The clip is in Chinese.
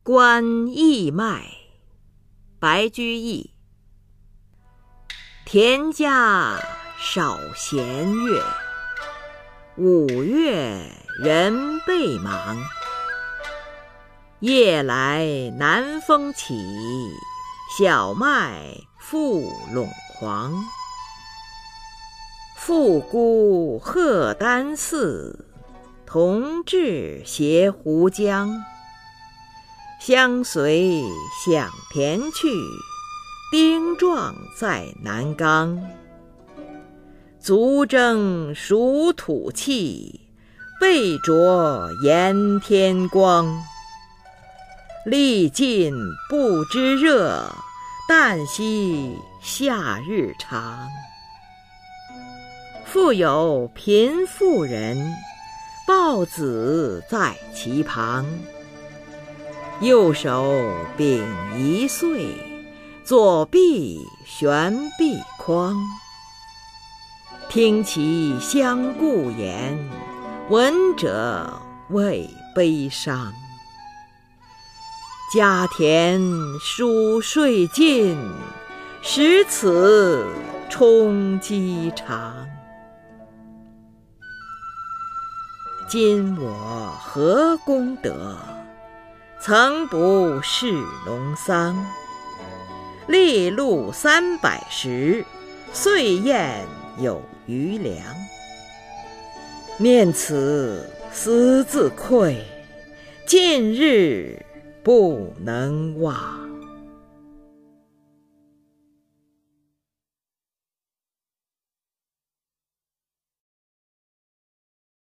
观义脉，白居易。田家少闲月，5月人备忙。夜来南风起，小麦复陇黄。妇姑贺丹寺，同治携胡浆。相随响田去，丁壮在南冈。足蒸熟土气，背着炎天光。历尽不知热，但惜夏日长。复有贫妇人，抱子在其旁。右手秉一穗，左臂悬臂筐。听其相顾言，闻者谓悲伤。家田属税尽，使此充饥肠。今我何功德，曾不是农桑。粒露300石，岁晏有余粮。念此思自愧，近日不能忘。